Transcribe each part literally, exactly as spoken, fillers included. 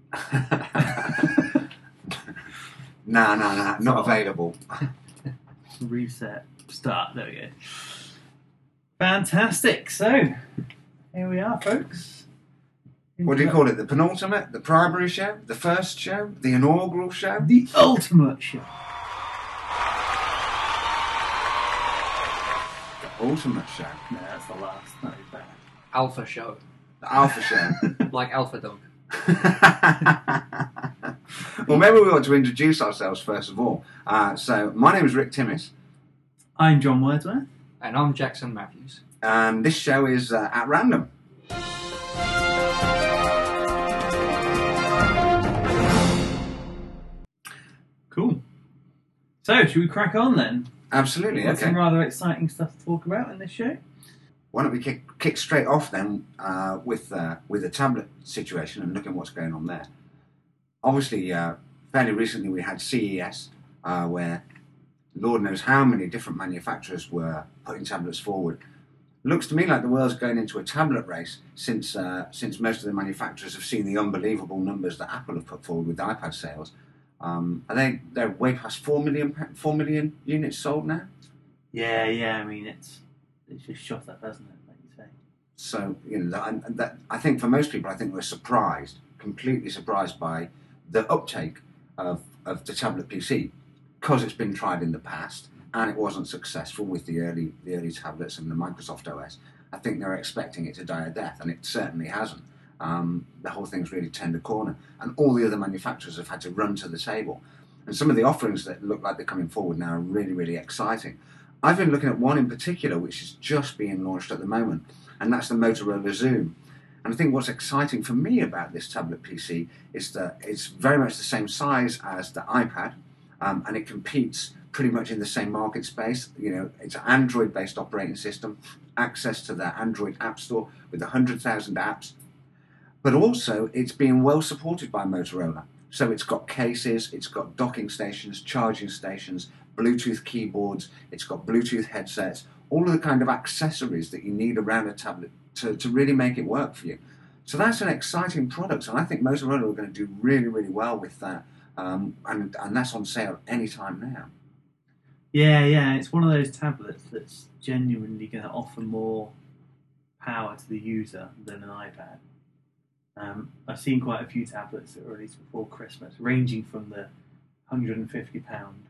No, no, no, not available. Reset. Start. There we go. Fantastic. So, here we are, folks. What do you call it? The penultimate? The primary show? The first show? The inaugural show? The ultimate show. The ultimate show. No, that's the last. That is bad. Alpha show. The alpha show. Like Alpha Dog. Well, maybe we ought to introduce ourselves first of all. Uh, so, my name is Rick Timmis, I'm John Wordsworth. And I'm Jackson Matthews. and this show is uh, at random. Cool. So, should we crack on then? Absolutely, We've got okay. some rather exciting stuff to talk about in this show. Why don't we kick, kick straight off then uh, with uh, with the tablet situation and look at what's going on there. Obviously, uh, fairly recently we had C E S, uh, where Lord knows how many different manufacturers were putting tablets forward. Looks to me like the world's going into a tablet race since uh, since most of the manufacturers have seen the unbelievable numbers that Apple have put forward with iPad sales. Um, are they they're way past four million four million units sold now? Yeah, yeah. I mean, it's it's just shot up, hasn't it? Like you say. So you know that, that I think for most people, I think we're surprised, completely surprised by the uptake of of the tablet P C because it's been tried in the past and it wasn't successful with the early the early tablets and the Microsoft O S. I think they're expecting it to die a death, and it certainly hasn't. Um, the whole thing's really turned a corner, and all the other manufacturers have had to run to the table. And some of the offerings that look like they're coming forward now are really, really exciting. I've been looking at one in particular, which is just being launched at the moment, and that's the Motorola Zoom. And I think what's exciting for me about this tablet P C is that it's very much the same size as the iPad, um, and it competes pretty much in the same market space. You know, it's an Android-based operating system, access to the Android App Store with one hundred thousand apps. But also, it's being well supported by Motorola. So it's got cases, it's got docking stations, charging stations, Bluetooth keyboards, it's got Bluetooth headsets, all of the kind of accessories that you need around a tablet to, to really make it work for you. So that's an exciting product, and I think Motorola are going to do really, really well with that. Um, and, and that's on sale anytime now. Yeah, yeah. It's one of those tablets that's genuinely going to offer more power to the user than an iPad. Um, I've seen quite a few tablets that were released before Christmas, ranging from the one hundred fifty pound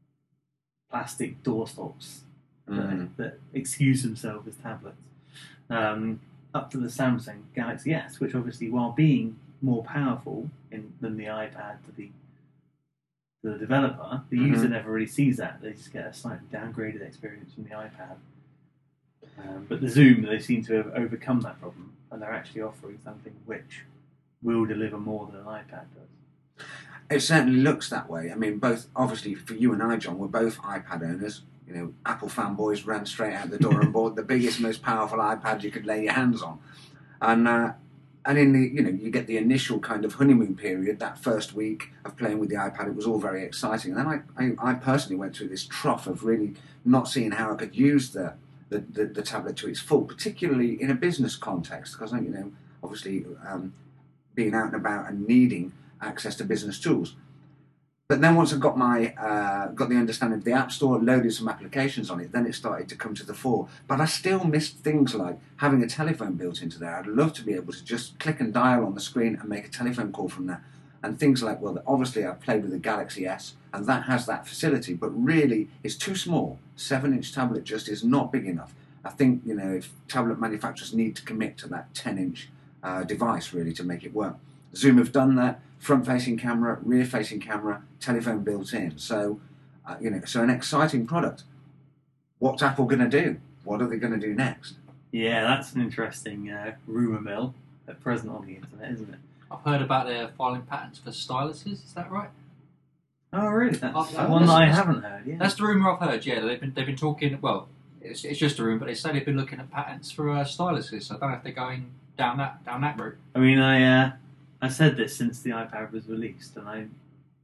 plastic doorstops Mm. that, that excuse themselves as tablets, um, up to the Samsung Galaxy S, which obviously, while being more powerful in, than the iPad to the, to the developer, the Mhm. user never really sees that. They just get a slightly downgraded experience from the iPad. Um, but the Zoom, they seem to have overcome that problem, and they're actually offering something which will deliver more than an iPad does. It certainly looks that way. I mean, both, obviously, for you and I, John, we're both iPad owners. You know, Apple fanboys ran straight out the door and bought the biggest, most powerful iPad you could lay your hands on. And uh, and in the, you know, you get the initial kind of honeymoon period, that first week of playing with the iPad, it was all very exciting. And then I, I, I personally went through this trough of really not seeing how I could use the, the, the, the tablet to its full, particularly in a business context, because, you know, obviously um, being out and about and needing access to business tools. But then once I got my uh, got the understanding of the App Store, loaded some applications on it, then it started to come to the fore. But I still missed things like having a telephone built into there. I'd love to be able to just click and dial on the screen and make a telephone call from there. And things like, well, obviously I've played with the Galaxy S, and that has that facility, but really it's too small. Seven-inch tablet just is not big enough. I think, you know, if tablet manufacturers need to commit to that ten-inch uh, device, really, to make it work. Zoom have done that. Front-facing camera, rear-facing camera, telephone built in. So, uh, you know, so an exciting product. What's Apple going to do? What are they going to do next? Yeah, that's an interesting uh, rumour mill at present on the internet, isn't it? I've heard about their filing patents for styluses, is that right? Oh, really? That's I've- I've one that I listened- haven't heard. Yeah. That's the rumour I've heard, yeah. They've been they've been talking, well, it's, it's just a rumour, but they say they've been looking at patents for uh, styluses, so I don't know if they're going down that down that route. I mean, I uh, I said this since the iPad was released, and I'm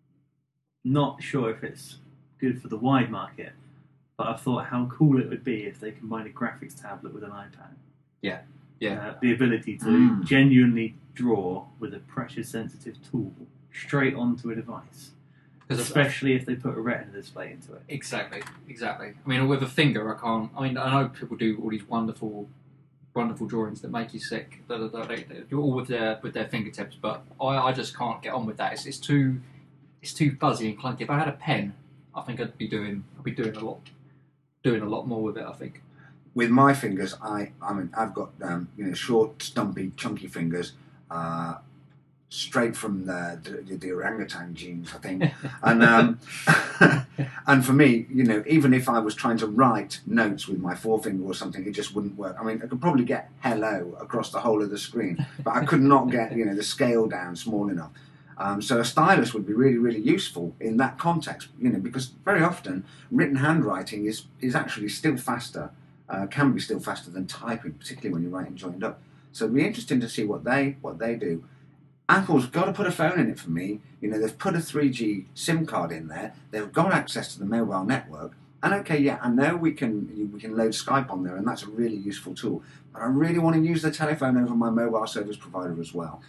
not sure if it's good for the wide market, but I thought how cool it would be if they combined a graphics tablet with an iPad. Yeah, yeah. Uh, the ability to Mm. genuinely draw with a pressure-sensitive tool straight onto a device, 'Cause of- especially if they put a retina display into it. Exactly, exactly. I mean, with a finger, I can't. I mean, I know people do all these wonderful, wonderful drawings that make you sick. Da, da, da, they, they do all with their with their fingertips, but I, I just can't get on with that. It's, it's too, it's too fuzzy and clunky. If I had a pen, I think I'd be doing, I'd be doing a lot, doing a lot more with it. I think. With my fingers, I, I mean, I've got um, you know short, stumpy, chunky fingers, uh, straight from the, the, the orangutan genes, I think. and um, and for me, you know, even if I was trying to write notes with my forefinger or something, it just wouldn't work. I mean, I could probably get "hello" across the whole of the screen, but I could not get you know the scale down small enough. Um, so a stylus would be really, really useful in that context, you know, because very often written handwriting is is actually still faster. Uh, can be still faster than typing, particularly when you're writing joined up. So it'd be interesting to see what they what they do. Apple's got to put a phone in it for me. You know, they've put a three G SIM card in there. They've got access to the mobile network. And okay, yeah, I know we can we can load Skype on there, and that's a really useful tool. But I really want to use the telephone over my mobile service provider as well.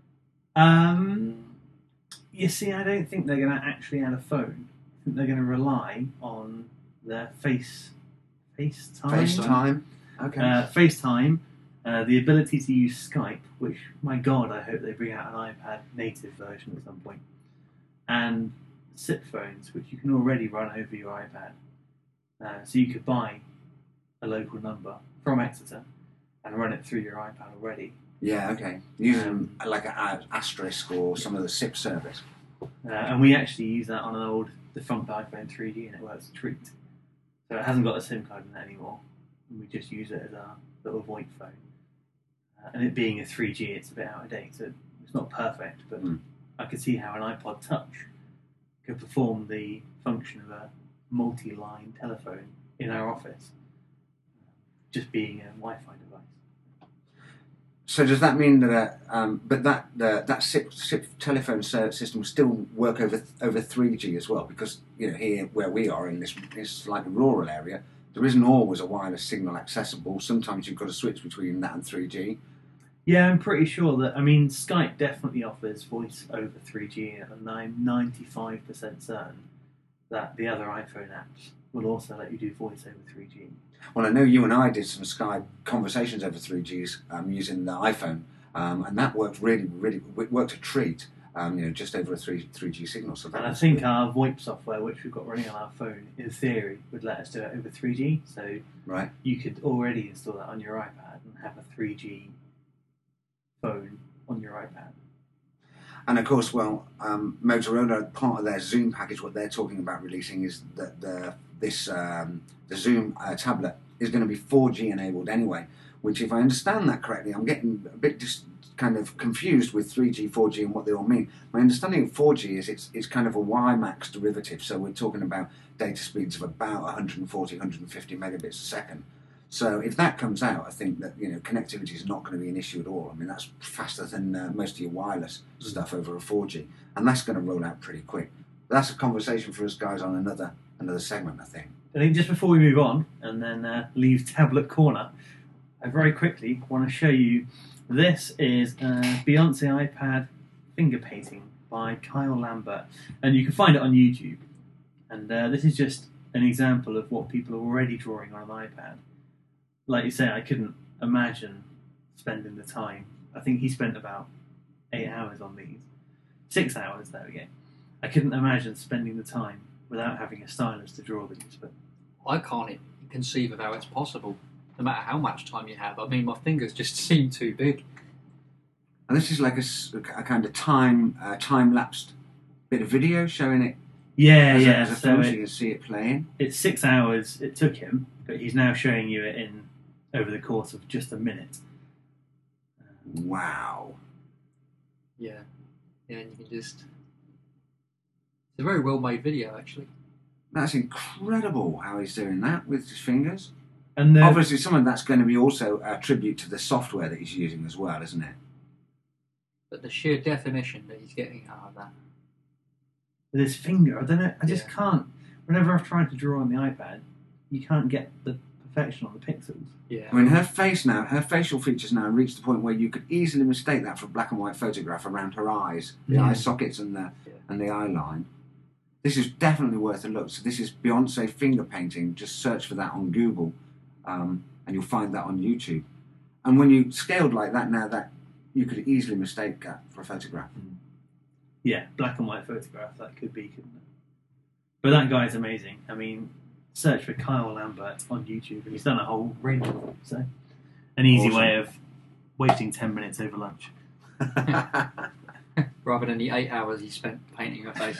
Um, you see, I don't think they're going to actually add a phone. I think they're going to rely on their face FaceTime. FaceTime. Okay. Uh, FaceTime, uh, the ability to use Skype, which, my God, I hope they bring out an iPad native version at some point, and S I P phones, which you can already run over your iPad. Uh, so you could buy a local number from Exeter and run it through your iPad already. Yeah, okay. Using um, like an Asterisk or some of the S I P service. Uh, and we actually use that on an old defunct iPhone three G, and it works a treat. So it hasn't got a SIM card in it anymore. And we just use it as our little VoIP phone. Uh, and it being a three G, it's a bit out of date, so it's not perfect, but mm. I could see how an iPod Touch could perform the function of a multi-line telephone in our office, just being a Wi-Fi device. So does that mean that, uh, um, but that uh, that S I P, S I P telephone system will still work over over three G as well? Because you know here where we are in this this slightly rural area, there isn't always a wireless signal accessible. Sometimes you've got to switch between that and three G. Yeah, I'm pretty sure that. I mean, Skype definitely offers voice over three G, and I'm ninety-five percent certain that the other iPhone apps will also let you do voice over three G. Well, I know you and I did some Skype conversations over three Gs um, using the iPhone, um, and that worked really, really it worked a treat. Um, you know, just over a three three G signal. So that and I was think good. our VoIP software, which we've got running on our phone, in theory, would let us do it over three G. So right. you could already install that on your iPad and have a three G phone on your iPad. And of course, well, um, Motorola, part of their Zoom package, what they're talking about releasing is that the this um, the Zoom uh, tablet is going to be four G enabled anyway. Which, if I understand that correctly, I'm getting a bit just kind of confused with three G, four G, and what they all mean. My understanding of four G is it's it's kind of a WiMAX derivative, so we're talking about data speeds of about one forty, one fifty megabits a second. So if that comes out, I think that you know connectivity is not going to be an issue at all. I mean that's faster than uh, most of your wireless mm. stuff over a four G, and that's going to roll out pretty quick. But that's a conversation for us guys on another another segment, I think. I think just before we move on and then uh, leave Tablet Corner, I very quickly want to show you. This is a Beyonce iPad finger painting by Kyle Lambert, and you can find it on YouTube. And uh, this is just an example of what people are already drawing on an iPad. Like you say, I couldn't imagine spending the time. I think he spent about eight hours on these. Six hours, there we go. I couldn't imagine spending the time without having a stylus to draw these. But I can't even conceive of how it's possible, no matter how much time you have. I mean, my fingers just seem too big. And this is like a, a kind of time uh, time-lapsed bit of video showing it yeah, as yeah. a, as a so film, so it, you can see it playing. It's six hours it took him, but he's now showing you it in over the course of just a minute. Um, wow. Yeah. Yeah, and you can just... It's a very well-made video, actually. That's incredible how he's doing that with his fingers. And obviously, some of that's going to be also a tribute to the software that he's using as well, isn't it? But the sheer definition that he's getting out of that. With his finger, I don't know, I just Yeah. can't. Whenever I've tried to draw on the iPad, you can't get the perfection on the pixels. Yeah. I mean, her face now, her facial features now reach the point where you could easily mistake that for a black and white photograph around her eyes, the Yeah. eye sockets and the Yeah. and the eye line. This is definitely worth a look. So this is Beyonce finger painting. Just search for that on Google, um, and you'll find that on YouTube. And when you scaled like that now, that you could easily mistake that for a photograph. Yeah, black and white photograph, that could be, couldn't it? But that guy's amazing. I mean, search for Kyle Lambert on YouTube, and he's done a whole range of them. So, an easy Awesome. way of wasting ten minutes over lunch. Rather than the eight hours he spent painting her face.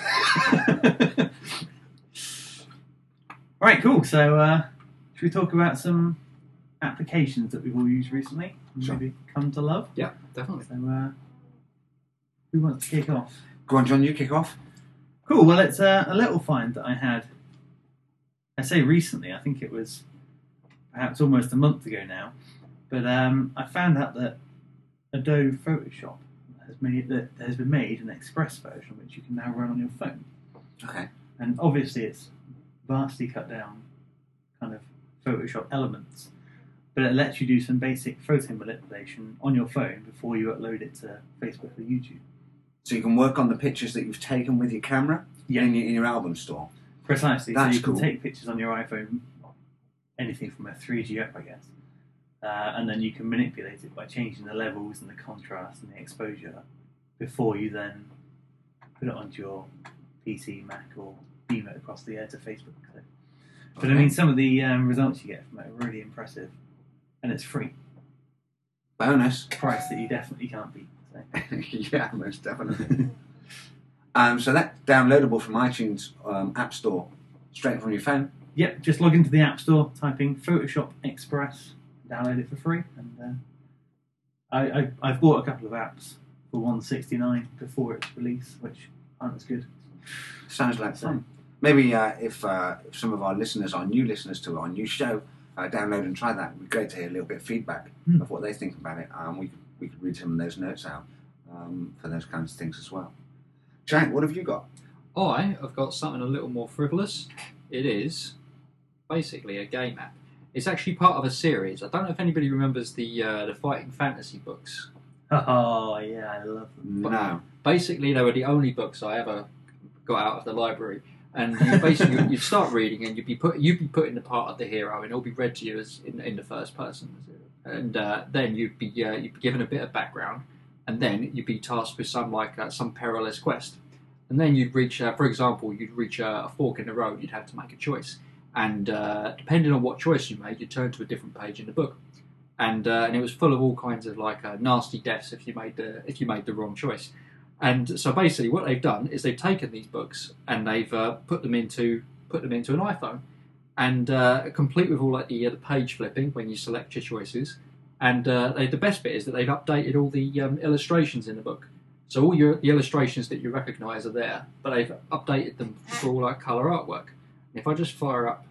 All right, cool. So, uh, should we talk about some applications that we've all used recently? and Sure. Maybe come to love. Yeah, definitely. So, uh, who wants to kick off? Go on, John, you kick off. Cool. Well, it's uh, a little find that I had. I say recently. I think it was perhaps almost a month ago now. But um, I found out that Adobe Photoshop has made that has been made an Express version, which you can now run on your phone. Okay. And obviously, it's vastly cut down kind of Photoshop elements, but it lets you do some basic photo manipulation on your phone before you upload it to Facebook or YouTube. So you can work on the pictures that you've taken with your camera Yeah. in, your, in your album store. Precisely. That's so you can cool. take pictures on your iPhone, anything from a three G up, I guess, uh, and then you can manipulate it by changing the levels and the contrast and the exposure before you then put it onto your P C, Mac, or beam it across the air to Facebook. So. But I Okay. mean, some of the um, results you get from it are really impressive, and it's free. Bonus. Price that you definitely can't beat. So. Yeah, most definitely. um, so that's downloadable from iTunes um, App Store, straight from your phone. Yep, just log into the App Store, type in Photoshop Express, download it for free, and uh, I, I I've bought a couple of apps for one sixty-nine before its release, which aren't as good. Sounds like fun. Maybe uh, if, uh, if some of our listeners are new listeners to our new show, uh, download and try that. It'd be great to hear a little bit of feedback Hmm. of what they think about it. Um, we could we could read some of those notes out um, for those kinds of things as well. Jack, what have you got? I have got something a little more frivolous. It is basically a game app. It's actually part of a series. I don't know if anybody remembers the uh, the Fighting Fantasy books. Oh yeah, I love them. No. Basically, they were the only books I ever got out of the library. And you basically, you'd start reading, and you'd be put, you'd be put in the part of the hero, and it'll be read to you as in, in the first person, and uh, then you'd be uh, you'd be given a bit of background, and then you'd be tasked with some like uh, some perilous quest, and then you'd reach, uh, for example, you'd reach a, a fork in the road. You'd have to make a choice, and uh, depending on what choice you made, you'd turn to a different page in the book, and uh, and it was full of all kinds of like uh, nasty deaths if you made the if you made the wrong choice. And so basically, what they've done is they've taken these books and they've uh, put them into put them into an iPhone, and uh, complete with all like the, uh, the page flipping when you select your choices. And uh, they, the best bit is that they've updated all the um, illustrations in the book. So all your the illustrations that you recognise are there, but they've updated them for all like colour artwork. And if I just fire up,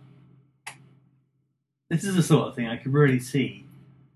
This is the sort of thing I could really see.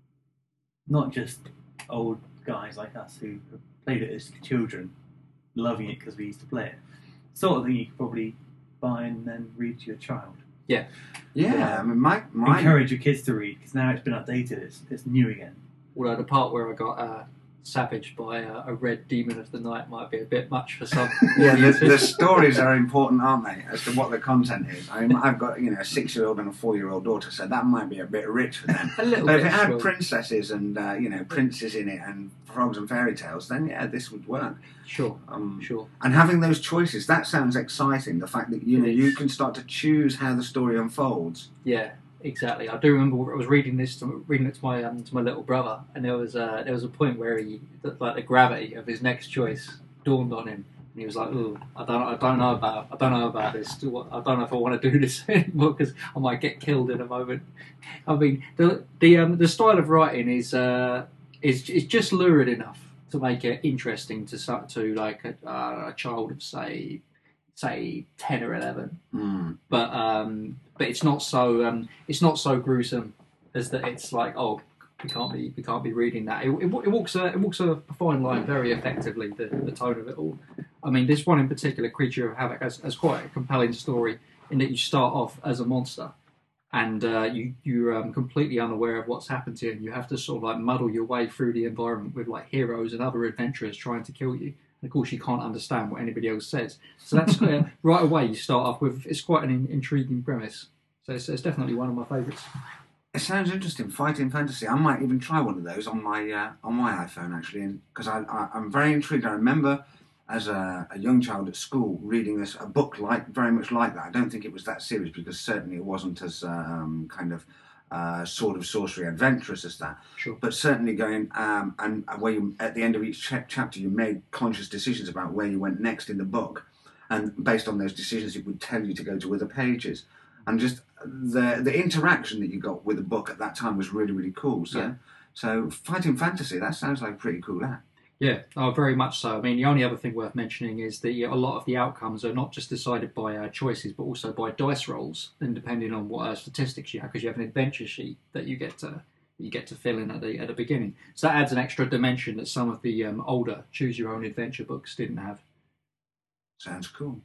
Not just old guys like us who played it as children, loving it because we used to play it. Sort of thing you could probably buy and then read to your child. Yeah, Yeah. I mean, my, my Encourage your kids to read because now it's been updated. It's it's new again. although the part where I got uh, savaged by uh, a red demon of the night might be a bit much for some. yeah, the, audiences. the stories are important, aren't they, as to what the content is? I mean, I've got you know a six-year-old and a four-year-old daughter, so that might be a bit rich for them. a little But if bit. it had sure. princesses and uh, you know princes in it and frogs and fairy tales, then yeah, this would work. Sure, Um, sure. And having those choices, that sounds exciting. The fact that you know you can start to choose how the story unfolds. Yeah, exactly. I do remember I was reading this, to, reading it to my um, to my little brother, and there was uh, there was a point where he, that, like the gravity of his next choice dawned on him, and he was like, "Ooh, I don't, I don't know about, I don't know about this. I don't know if I want to do this anymore because I might get killed in a moment." I mean, the the um, the style of writing is uh, is is just lurid enough to make it interesting to so- to like a, uh, a child of say say ten or eleven. Mm. But um, but it's not so um, it's not so gruesome as that. It's like, oh, we can't be we can't be reading that. It, it, it walks a it walks a fine line very effectively. The, the tone of it all. I mean, this one in particular, Creature of Havoc, has, has quite a compelling story in that you start off as a monster, and uh, you you're um, completely unaware of what's happened to you, and you have to sort of like muddle your way through the environment with like heroes and other adventurers trying to kill you. And of course, you can't understand what anybody else says. So that's uh, right away. You start off with it's quite an in- intriguing premise. So it's, it's definitely one of my favourites. It sounds interesting, Fighting Fantasy. I might even try one of those on my uh, on my iPhone actually, because I, I I'm very intrigued. I remember as a, a young child at school reading this a book like very much like that. I don't think it was that serious because certainly it wasn't as um, kind of uh, sword of sorcery adventurous as that. Sure. But certainly going um, and where you, at the end of each ch- chapter you made conscious decisions about where you went next in the book, and based on those decisions it would tell you to go to other pages. And just the the interaction that you got with the book at that time was really, really cool. So, Yeah. so Fighting Fantasy, that sounds like a pretty cool app. Yeah, oh, very much so. I mean, the only other thing worth mentioning is that a lot of the outcomes are not just decided by uh, choices, but also by dice rolls, and depending on what uh, statistics you have, because you have an adventure sheet that you get to you get to fill in at the at the beginning. So that adds an extra dimension that some of the um, older choose your own adventure books didn't have. Sounds cool.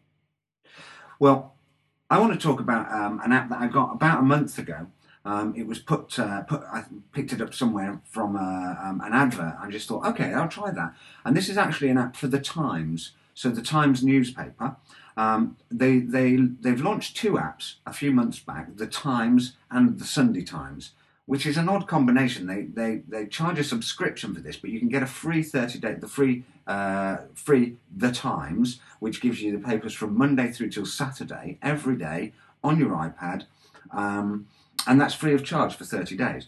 Well, I want to talk about um, an app that I got about a month ago. Um, it was put, uh, put. I picked it up somewhere from a, um, an advert. I just thought, okay, I'll try that. And this is actually an app for the Times. So the Times newspaper. Um, they they they've launched two apps a few months back: the Times and the Sunday Times, which is an odd combination. They they they charge a subscription for this, but you can get a free thirty day, the free uh, free The Times, which gives you the papers from Monday through till Saturday every day on your iPad. Um, And that's free of charge for thirty days.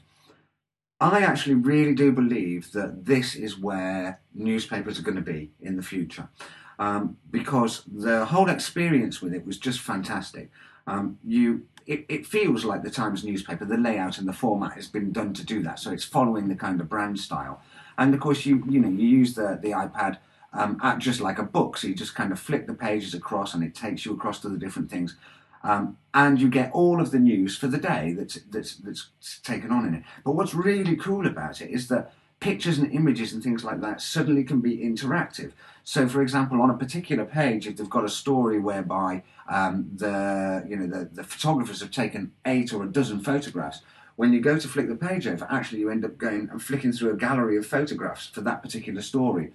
I actually really do believe that this is where newspapers are going to be in the future, um, because the whole experience with it was just fantastic. Um, you, it, it feels like the Times newspaper. The layout and the format has been done to do that, so it's following the kind of brand style. And of course, you you know you use the the iPad um, at just like a book, so you just kind of flick the pages across, and it takes you across to the different things. Um, and you get all of the news for the day that's, that's that's taken on in it. But what's really cool about it is that pictures and images and things like that suddenly can be interactive. So, for example, on a particular page, if they've got a story whereby um, the you know the, the photographers have taken eight or a dozen photographs, when you go to flick the page over, actually you end up going and flicking through a gallery of photographs for that particular story.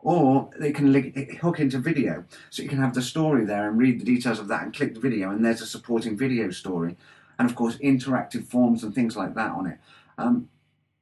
Or they can link, hook into video, so you can have the story there and read the details of that and click the video, and there's a supporting video story, and of course interactive forms and things like that on it. Um,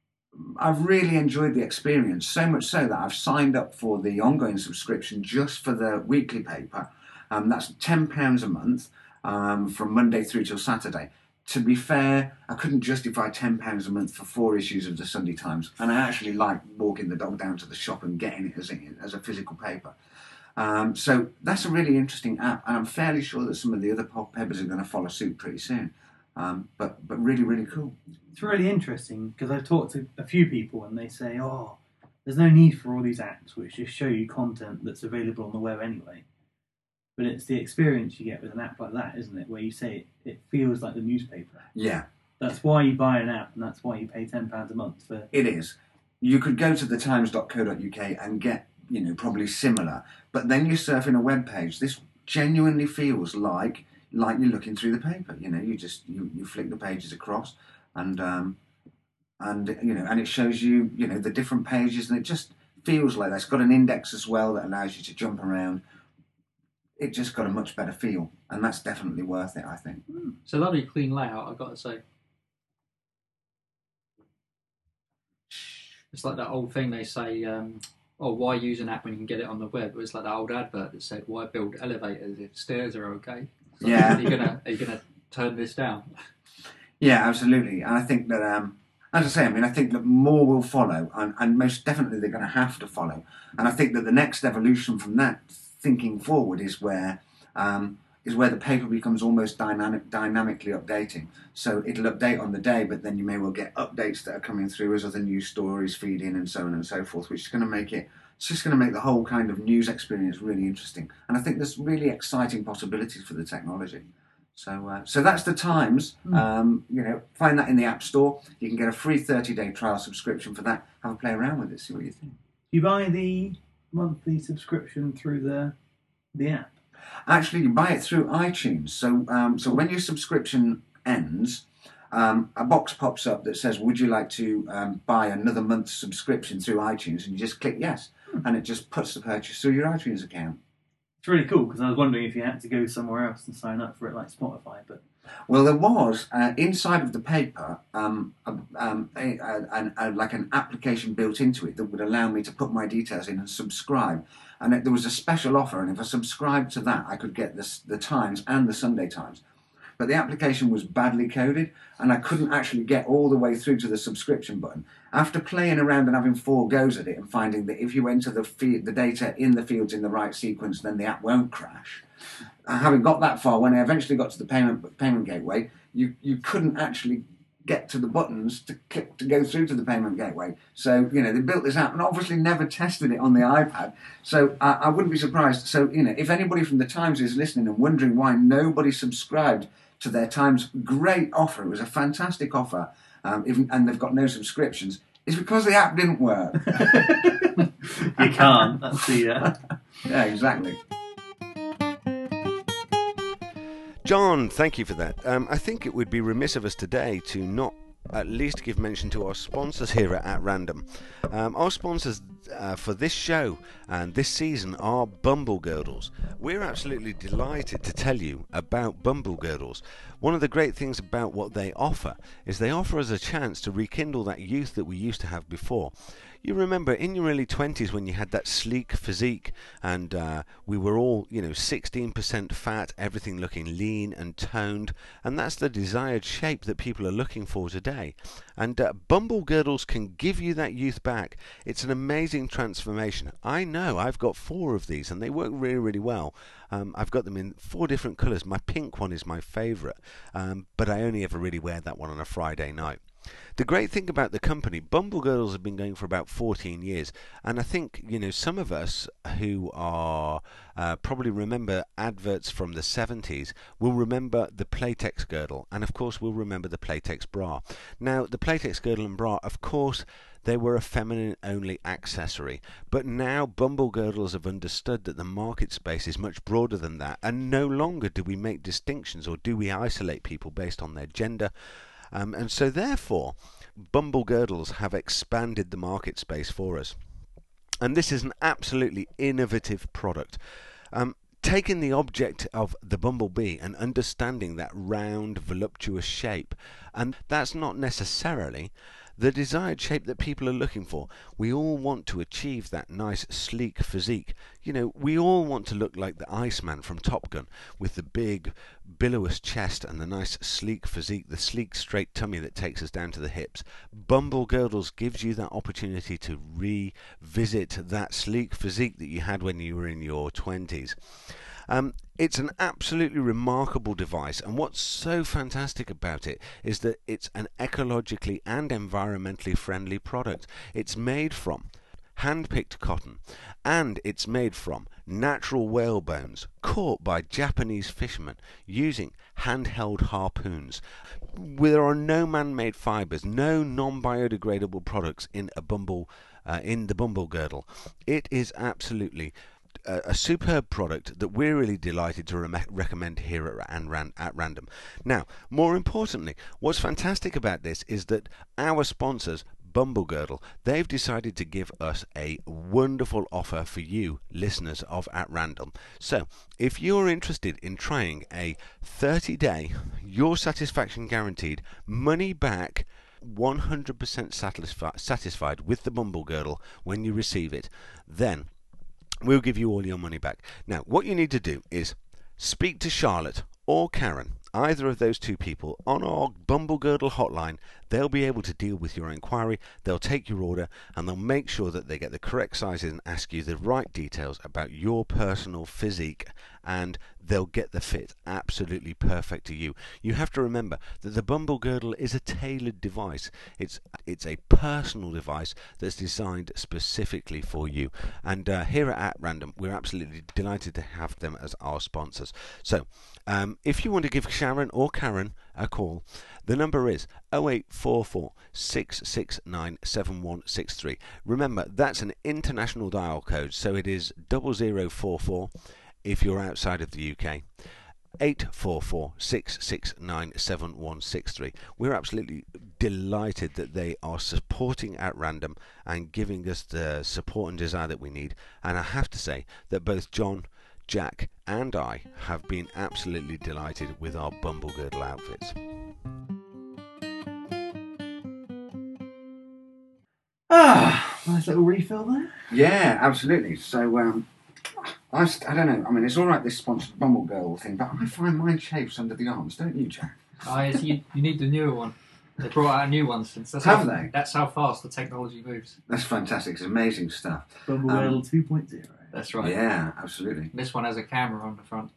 I've really enjoyed the experience, so much so that I've signed up for the ongoing subscription just for the weekly paper. Um, that's ten pounds a month um, from Monday through till Saturday. To be fair, I couldn't justify ten pounds a month for four issues of the Sunday Times, and I actually like walking the dog down to the shop and getting it as a, as a physical paper. Um, so that's a really interesting app, and I'm fairly sure that some of the other papers are going to follow suit pretty soon. Um, but but really, really cool. It's really interesting because I've talked to a few people and they say, oh, there's no need for all these apps which just show you content that's available on the web anyway. But it's the experience you get with an app like that, isn't it? Where you say it, it feels like the newspaper. Yeah. That's why you buy an app, and that's why you pay ten pounds a month for. It is. You could go to the times dot co dot uk and get, you know, probably similar, but then you're surfing a web page. This genuinely feels like like you're looking through the paper. You know, you just you, you flick the pages across, and um, and you know, and it shows you, you know, the different pages, and it just feels like that. It's got an index as well that allows you to jump around. It just got a much better feel, and that's definitely worth it, I think. It's a lovely clean layout, I've got to say. It's like that old thing they say, um, oh, why use an app when you can get it on the web? It was like that old advert that said, why build elevators if stairs are okay? So Yeah. Are you gonna are you gonna turn this down? Yeah, absolutely. And I think that, um, as I say, I mean, I think that more will follow, and, and most definitely they're going to have to follow. And I think that the next evolution from that thinking forward is where um, is where the paper becomes almost dynamic, dynamically updating. So it'll update on the day, but then you may well get updates that are coming through as other news stories feed in, and so on and so forth, which is going to make it, it's just going to make the whole kind of news experience really interesting. And I think there's really exciting possibilities for the technology. So, uh, so that's the Times. Mm. Um, you know, find that in the App Store. You can get a free thirty-day trial subscription for that. Have a play around with it. See what you think. Do you buy the monthly subscription through the the app? Actually, you buy it through iTunes. So, um, so when your subscription ends, um, a box pops up that says, would you like to um, buy another month's subscription through iTunes? And you just click yes, and it just puts the purchase through your iTunes account. It's really cool, because I was wondering if you had to go somewhere else and sign up for it like Spotify. But Well, there was, uh, inside of the paper, um, um, a, a, a, like an application built into it that would allow me to put my details in and subscribe. And it, there was a special offer, and if I subscribed to that, I could get the, the Times and the Sunday Times. But the application was badly coded, and I couldn't actually get all the way through to the subscription button. After playing around and having four goes at it and finding that if you enter the, fe- the data in the fields in the right sequence, then the app won't crash. Having got that far, when I eventually got to the payment payment gateway, you, you couldn't actually get to the buttons to click to go through to the payment gateway. So, you know, they built this app and obviously never tested it on the iPad. So I, I wouldn't be surprised. So, you know, if anybody from the Times is listening and wondering why nobody subscribed to their Times great offer, it was a fantastic offer, um, even, and they've got no subscriptions, it's because the app didn't work. you can't. That's the... Uh... Yeah, exactly. John, thank you for that. Um, I think it would be remiss of us today to not at least give mention to our sponsors here at, at Random. Um, our sponsors uh, for this show and this season are Bumble Girdles. We're absolutely delighted to tell you about Bumble Girdles. One of the great things about what they offer is they offer us a chance to rekindle that youth that we used to have before. You remember in your early twenties when you had that sleek physique and uh, we were all, you know, sixteen percent fat, everything looking lean and toned, and that's the desired shape that people are looking for today. And uh, Bumble Girdles can give you that youth back. It's an amazing transformation. I know, I've got four of these and they work really, really well. Um, I've got them in four different colours. My pink one is my favourite, um, but I only ever really wear that one on a Friday night. The great thing about the company, Bumble Girdles have been going for about fourteen years, and I think, you know, some of us who are uh, probably remember adverts from the seventies will remember the Playtex girdle, and of course will remember the Playtex bra. Now, the Playtex girdle and bra, of course, they were a feminine-only accessory, but now Bumble Girdles have understood that the market space is much broader than that, and no longer do we make distinctions or do we isolate people based on their gender. Um, and so therefore, Bumble Girdles have expanded the market space for us. And this is an absolutely innovative product. Um, taking the object of the bumblebee and understanding that round, voluptuous shape, and that's not necessarily the desired shape that people are looking for. We all want to achieve that nice sleek physique. You know, we all want to look like the Iceman from Top Gun, with the big billowous chest and the nice sleek physique, the sleek straight tummy that takes us down to the hips. Bumble Girdles gives you that opportunity to revisit that sleek physique that you had when you were in your twenties. Um, it's an absolutely remarkable device, and what's so fantastic about it is that it's an ecologically and environmentally friendly product. It's made from hand-picked cotton, and it's made from natural whale bones caught by Japanese fishermen using handheld harpoons. There are no man-made fibers, no non-biodegradable products in a bumble, uh, in the Bumble Girdle. It is absolutely a, a superb product that we're really delighted to re- recommend here at, and ran, at Random. Now, more importantly, what's fantastic about this is that our sponsors, Bumble Girdle, they've decided to give us a wonderful offer for you listeners of At Random. So if you're interested in trying a thirty day, your satisfaction guaranteed, money back, one hundred percent satisfi- satisfied with the Bumble Girdle when you receive it, then we'll give you all your money back. Now, what you need to do is speak to Charlotte or Karen, either of those two people, on our Bumble Girdle hotline. They'll be able to deal with your inquiry, they'll take your order, and they'll make sure that they get the correct sizes and ask you the right details about your personal physique, and they'll get the fit absolutely perfect to you. You have to remember that the Bumble Girdle is a tailored device. It's it's a personal device that's designed specifically for you. And uh, here at Random, we're absolutely delighted to have them as our sponsors. So, um, if you want to give Sharon or Karen a call, the number is oh eight four four, six six nine, seven one six three. Remember, that's an international dial code, so it is double zero four four if you're outside of the U K. eight four four, six six nine, seven one six three. We're absolutely delighted that they are supporting At Random and giving us the support and desire that we need. And I have to say that both John, Jack and I have been absolutely delighted with our Bumble Girdle outfits. Ah, nice little refill there. Yeah, absolutely. So, um, I, st- I don't know. I mean, it's all right, this sponsored Bumble Girl thing, but I find mine chafes under the arms, don't you, Jack? Oh, yes, you, you need the newer one. They brought out a new one since. That's Have how, they? That's how fast the technology moves. That's fantastic. It's amazing stuff. Bumble Um, Girdle two point oh. That's right. Yeah, absolutely. This one has a camera on the front.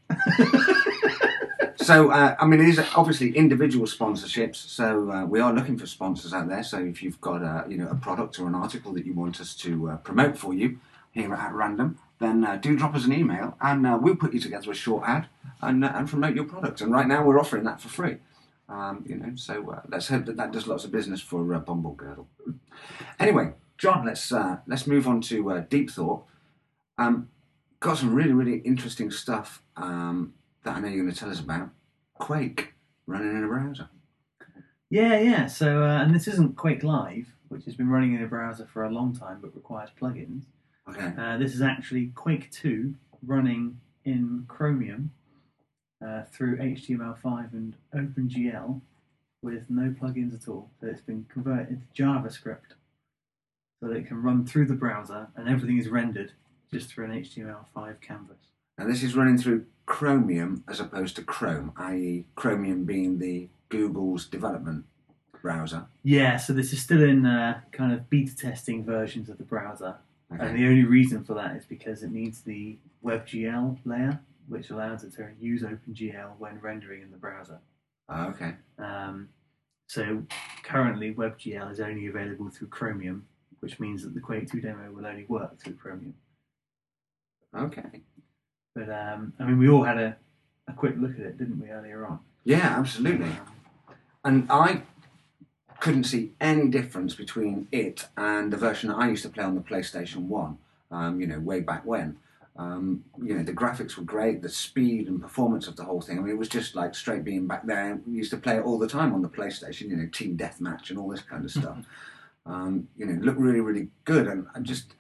So, uh, I mean, these are obviously individual sponsorships. So uh, we are looking for sponsors out there. So if you've got a, you know, a product or an article that you want us to uh, promote for you here at Random, then uh, do drop us an email and uh, we'll put you together a short ad and, uh, and promote your product. And right now we're offering that for free. Um, you know, so uh, let's hope that that does lots of business for uh, Bumble Girdle. Anyway, John, let's uh, let's move on to uh, Deep Thought. Um, got some really, really interesting stuff um, that I know you're going to tell us about. Quake running in a browser. Yeah, yeah. So, uh, and this isn't Quake Live, which has been running in a browser for a long time but requires plugins. Okay. Uh, this is actually Quake two running in Chromium uh, through H T M L five and OpenGL with no plugins at all. So it's been converted into JavaScript so that it can run through the browser and everything is rendered just through an H T M L five canvas. And this is running through Chromium as opposed to Chrome, that is. Chromium being the Google's development browser. Yeah, so this is still in uh, kind of beta testing versions of the browser. Okay. And the only reason for that is because it needs the WebGL layer, which allows it to use OpenGL when rendering in the browser. Oh, okay. Um, so currently WebGL is only available through Chromium, which means that the Quake two demo will only work through Chromium. Okay. But um, I mean, we all had a, a quick look at it, didn't we, earlier on? Yeah, absolutely. And I couldn't see any difference between it and the version that I used to play on the PlayStation one, um, you know, way back when. Um, you know, the graphics were great, the speed and performance of the whole thing. I mean, it was just like straight being back there. We used to play it all the time on the PlayStation, you know, Team Deathmatch and all this kind of stuff. um, you know, looked really, really good. And I just,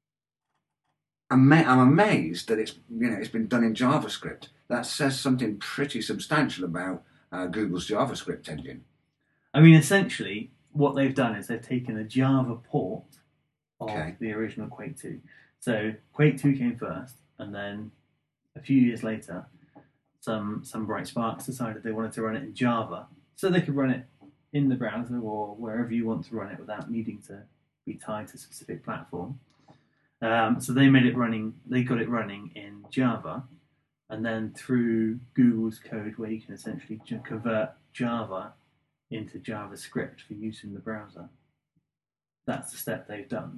I'm, I'm amazed that it's, you know, it's been done in JavaScript. That says something pretty substantial about uh, Google's JavaScript engine. I mean, essentially, what they've done is they've taken a Java port of Okay. the original Quake two. So Quake two came first, and then a few years later, some some bright sparks decided they wanted to run it in Java, so they could run it in the browser or wherever you want to run it without needing to be tied to a specific platform. Um, so they made it running. They got it running in Java, and then through Google's code, where you can essentially j- convert Java into JavaScript for use in the browser. That's the step they've done.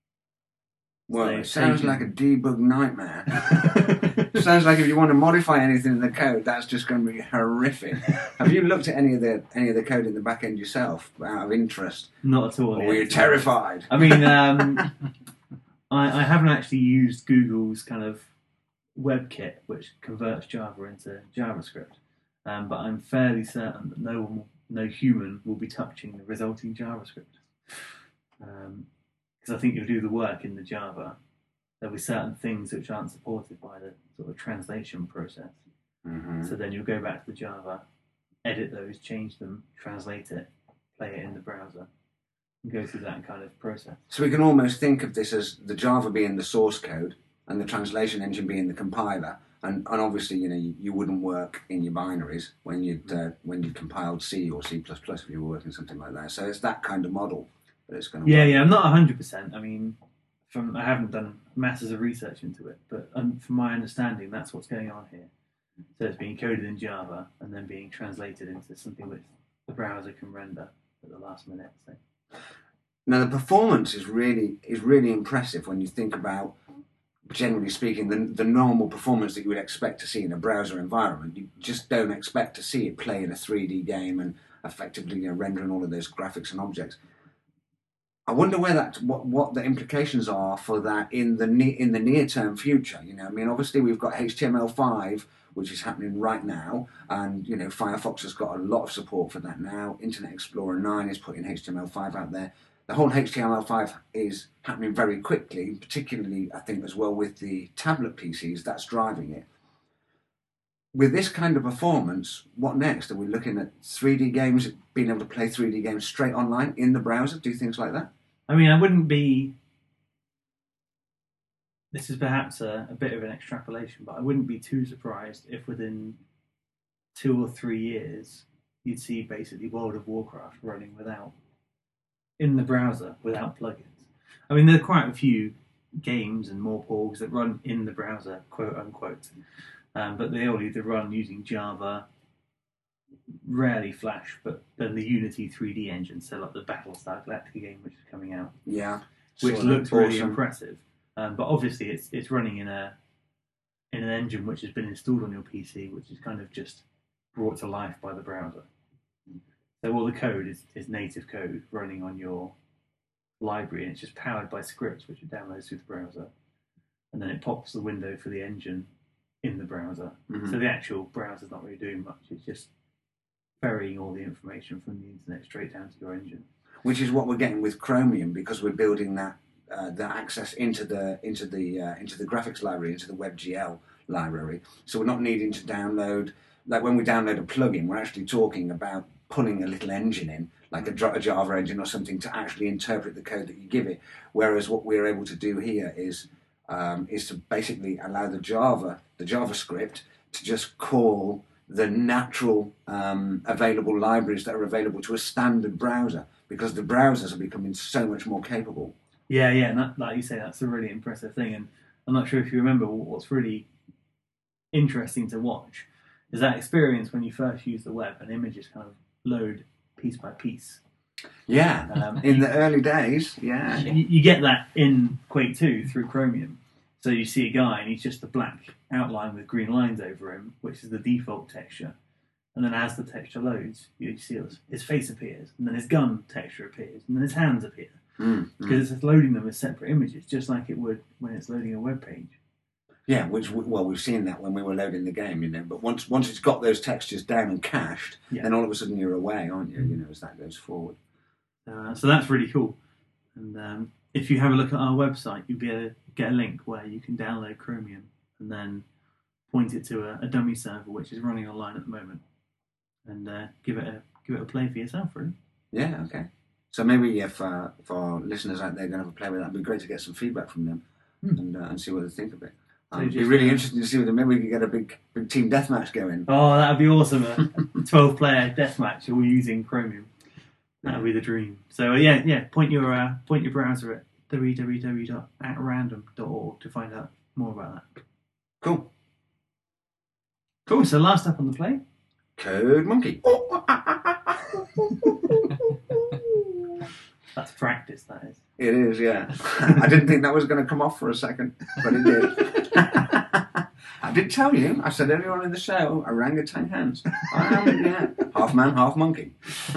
Well, They've it sounds taken- like a debug nightmare. Sounds like if you want to modify anything in the code, that's just going to be horrific. Have you looked at any of the any of the code in the back end yourself, out of interest? Not at all. Or yet. were you terrified? I mean, um, I, I haven't actually used Google's kind of WebKit, which converts Java into JavaScript, um, but I'm fairly certain that no one, will, no human, will be touching the resulting JavaScript. Um, Because I think you'll do the work in the Java. There'll be certain things which aren't supported by the sort of translation process. Mm-hmm. So then you'll go back to the Java, edit those, change them, translate it, play it in the browser, and go through that kind of process. So we can almost think of this as the Java being the source code and the translation engine being the compiler. And, and obviously, you know, you, you wouldn't work in your binaries when you'd uh, when you compiled C or C plus plus if you were working something like that. So it's that kind of model that it's going to Yeah, work. yeah, I'm not one hundred percent. I mean, from I haven't done masses of research into it, but um, from my understanding, that's what's going on here. So it's being coded in Java and then being translated into something which the browser can render at the last minute. So. Now the performance is really is really impressive when you think about, generally speaking, the, the normal performance that you would expect to see in a browser environment. You just don't expect to see it play in a three D game and effectively, you know, rendering all of those graphics and objects. I wonder where that what, what the implications are for that in the ne- in the near term future. You know, I mean, obviously we've got H T M L five, which is happening right now, and you know, Firefox has got a lot of support for that now. Internet Explorer nine is putting H T M L five out there. The whole H T M L five is happening very quickly, particularly I think as well with the tablet P Cs. That's driving it. With this kind of performance, what next? Are we looking at three D games, being able to play three D games straight online in the browser, do things like that? I mean, I wouldn't be. This is perhaps a, a bit of an extrapolation, but I wouldn't be too surprised if within two or three years you'd see basically World of Warcraft running without in the browser without plugins. I mean, there are quite a few games and more porgs that run in the browser, quote unquote, um, but they all either run using Java, rarely Flash, but then the Unity three D engine, so like the Battlestar Galactica game which is coming out, Yeah, which sort of looks really awesome. impressive. Um, but obviously, it's it's running in a in an engine which has been installed on your P C, which is kind of just brought to life by the browser. So all the code is, is native code running on your library, and it's just powered by scripts which it downloads through the browser, and then it pops the window for the engine in the browser. Mhm. So the actual browser's not really doing much; it's just ferrying all the information from the internet straight down to your engine. Which is what we're getting with Chromium, because we're building that uh, the access into the into the uh, into the graphics library, into the WebGL library. So we're not needing to download, like when we download a plugin, we're actually talking about pulling a little engine in, like a, a Java engine or something, to actually interpret the code that you give it. Whereas what we're able to do here is um, is to basically allow the Java, the JavaScript, to just call the natural um, available libraries that are available to a standard browser, because the browsers are becoming so much more capable. Yeah, yeah, and that, like you say, that's a really impressive thing. And I'm not sure if you remember what's really interesting to watch is that experience when you first use the web and images kind of load piece by piece. Yeah, Um, in the early days, yeah. You, you get that in Quake two through Chromium. So you see a guy and he's just a black outline with green lines over him, which is the default texture. And then as the texture loads, you see his, his face appears, and then his gun texture appears, and then his hands appear. Mm, Because it's loading them as separate images, just like it would when it's loading a web page. Yeah, which well, we've seen that when we were loading the game, you know. But once once it's got those textures down and cached, Yeah. then all of a sudden you're away, aren't you? You know, as that goes forward. Uh, so that's really cool. And um, if you have a look at our website, you'll be able to get a link where you can download Chromium and then point it to a, a dummy server which is running online at the moment, and uh, give it a give it a play for yourself, really. Yeah, okay. So maybe if uh, if our listeners out there are going to have a play with that, it'd be great to get some feedback from them Hmm. and uh, and see what they think of it. So Um, it'd be just, really uh, interesting to see whether maybe we could get a big big team deathmatch going. Oh, that would be awesome! A twelve-player deathmatch, all using Chromium. That would be the dream. So uh, yeah, yeah. Point your uh, point your browser at w w w dot at random dot org to find out more about that. Cool. Cool. So last up on the play. Code Monkey. That's practice. That is. It is, yeah. I didn't think that was going to come off for a second, but it did. I did tell you, I said earlier on in the show, orangutan hands. I am, yeah, half man, half monkey.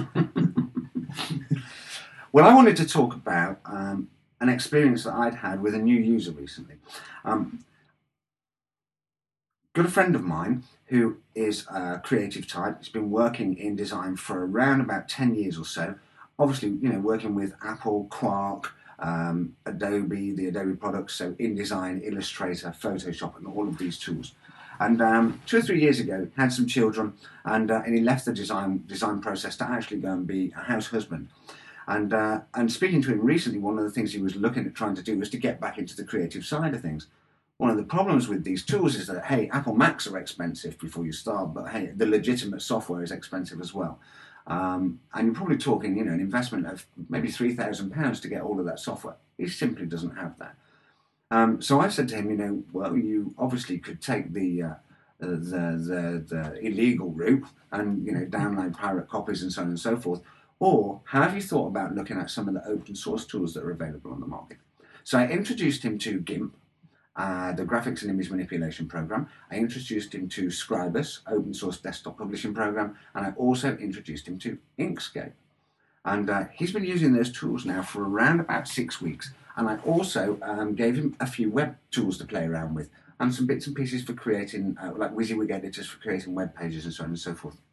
Well, I wanted to talk about um, an experience that I'd had with a new user recently. Um, got a friend of mine who is a creative type. He's been working in design for around about ten years or so. Obviously, you know, working with Apple, Quark, um, Adobe, the Adobe products, so InDesign, Illustrator, Photoshop, and all of these tools. And um, two or three years ago, had some children, and uh, and he left the design design process to actually go and be a house husband. And uh, and speaking to him recently, one of the things he was looking at trying to do was to get back into the creative side of things. One of the problems with these tools is that, hey, Apple Macs are expensive before you start, but hey, the legitimate software is expensive as well. Um, and you're probably talking, you know, an investment of maybe three thousand pounds to get all of that software. He simply doesn't have that. Um, so I said to him, you know, well, you obviously could take the, uh, the, the, the illegal route and, you know, download pirate copies and so on and so forth. Or have you thought about looking at some of the open source tools that are available on the market? So I introduced him to GIMP, Uh, the graphics and image manipulation program. I introduced him to Scribus, open source desktop publishing program, and I also introduced him to Inkscape. And uh, he's been using those tools now for around about six weeks. And I also um, gave him a few web tools to play around with, and some bits and pieces for creating, uh, like WYSIWYG editors for creating web pages and so on and so forth.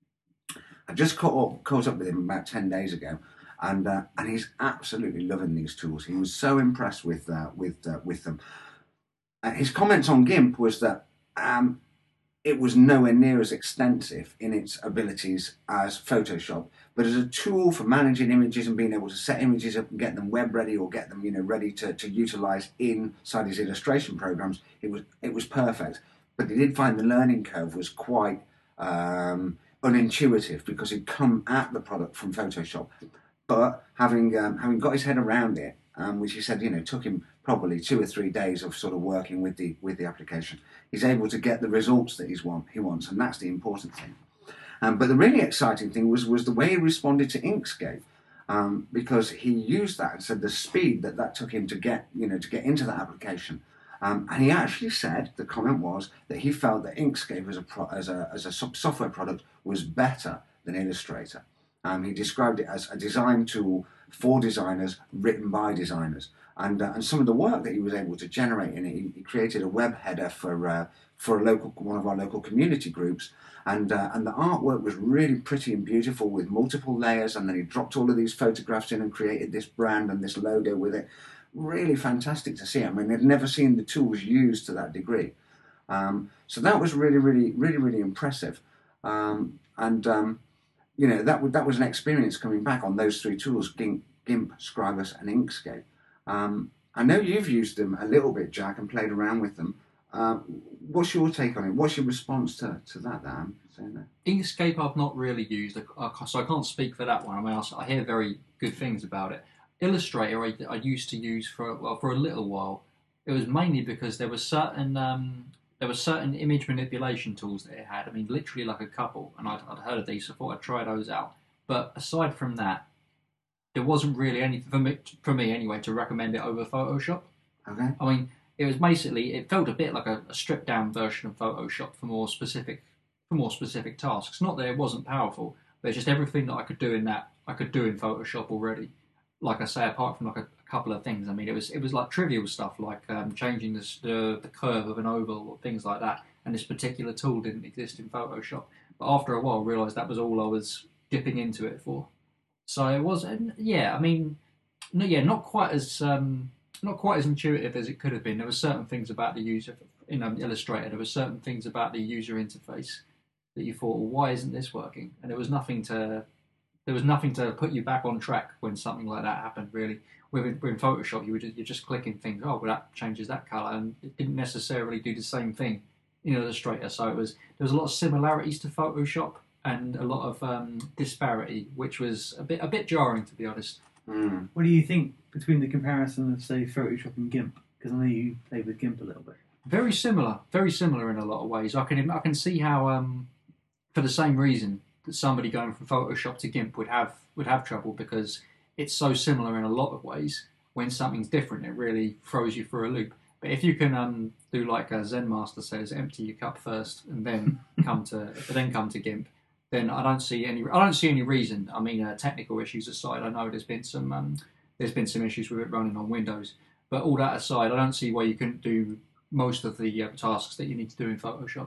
I just caught up, caught up with him about ten days ago, and uh, and he's absolutely loving these tools. He was so impressed with uh, with uh, with them. Uh, his comments on GIMP was that um, it was nowhere near as extensive in its abilities as Photoshop, but as a tool for managing images and being able to set images up and get them web ready or get them, you know, ready to, to utilize inside his illustration programs, it was it was perfect. But he did find the learning curve was quite um, unintuitive because he'd come at the product from Photoshop. But having um, having got his head around it, um, which he said, you know, took him probably two or three days of sort of working with the with the application, he's able to get the results that he's want he wants, and that's the important thing. Um, but the really exciting thing was was the way he responded to Inkscape, um, because he used that and said the speed that that took him to get you know to get into that application, um, and he actually said the comment was that he felt that Inkscape as a pro, as a as a software product was better than Illustrator. Um, he described it as a design tool for designers, written by designers. And, uh, and some of the work that he was able to generate in it, he, he created a web header for uh, for a local one of our local community groups, and uh, and the artwork was really pretty and beautiful with multiple layers. And then he dropped all of these photographs in and created this brand and this logo with it. Really fantastic to see. I mean, they'd never seen the tools used to that degree. Um, so that was really, really, really, really impressive. Um, and um, you know that that was an experience coming back on those three tools: GIMP, GIMP Scribus, and Inkscape. Um, I know you've used them a little bit, Jack, and played around with them. Uh, what's your take on it? What's your response to, to that, that I'm saying there? Inkscape I've not really used, so I can't speak for that one. I mean, I hear very good things about it. Illustrator I, I used to use for well for a little while. It was mainly because there was certain um, there were certain image manipulation tools that it had. I mean, literally like a couple, and I'd, I'd heard of these, so I thought I'd try those out. But aside from that, there wasn't really anything for me, for me anyway, to recommend it over Photoshop. Okay. I mean, it was basically, it felt a bit like a, a stripped down version of Photoshop for more specific, for more specific tasks. Not that it wasn't powerful, but just everything that I could do in that, I could do in Photoshop already. Like I say, apart from like a, a couple of things. I mean, it was it was like trivial stuff, like um, changing the, the the curve of an oval or things like that. And this particular tool didn't exist in Photoshop. But after a while, I realised that was all I was dipping into it for. So it was, yeah. I mean, no, yeah, not quite as um, not quite as intuitive as it could have been. There were certain things about the user, in um, Illustrator. There were certain things about the user interface that you thought, well, why isn't this working? And there was nothing to, there was nothing to put you back on track when something like that happened. Really, with in Photoshop, you were just, you're just clicking things. Oh, well, that changes that color, and it didn't necessarily do the same thing in Illustrator. So it was there was a lot of similarities to Photoshop and a lot of um, disparity, which was a bit a bit jarring, to be honest. Mm. What do you think between the comparison of, say, Photoshop and GIMP? Because I know you played with GIMP a little bit. Very similar, very similar in a lot of ways. I can I can see how, um, for the same reason, that somebody going from Photoshop to GIMP would have would have trouble, because it's so similar in a lot of ways. When something's different, it really throws you for a loop. But if you can um, do like a Zen Master says, empty your cup first and then come to then come to GIMP, then I don't see any. I don't see any reason. I mean, uh, technical issues aside, I know there's been some um, there's been some issues with it running on Windows. But all that aside, I don't see why you couldn't do most of the uh, tasks that you need to do in Photoshop.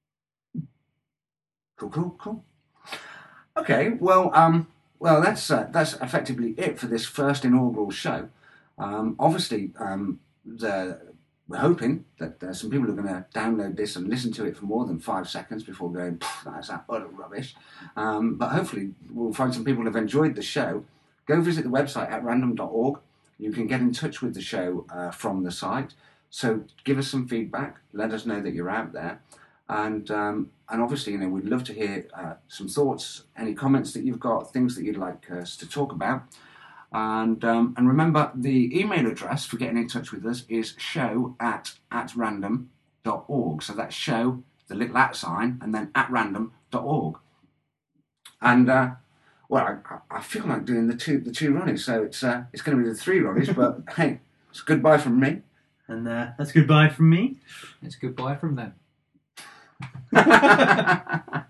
Cool, cool, cool. Okay, well, um, well, that's uh, that's effectively it for this first inaugural show. Um, obviously, um, the. We're hoping that uh, some people are going to download this and listen to it for more than five seconds before going, that's utter rubbish. Um, but hopefully we'll find some people who have enjoyed the show. Go visit the website at random dot org. You can get in touch with the show uh, from the site. So give us some feedback. Let us know that you're out there. And um, and obviously, you know, we'd love to hear uh, some thoughts, any comments that you've got, things that you'd like us to talk about. And um, and remember, the email address for getting in touch with us is show at at random dot org. So that's show, the little at sign, and then at random dot org. And uh, well, I, I feel like doing the two the two Ronnies, so it's uh, it's going to be the three Ronnies. But hey, it's goodbye from me, and uh, that's goodbye from me. It's goodbye from them.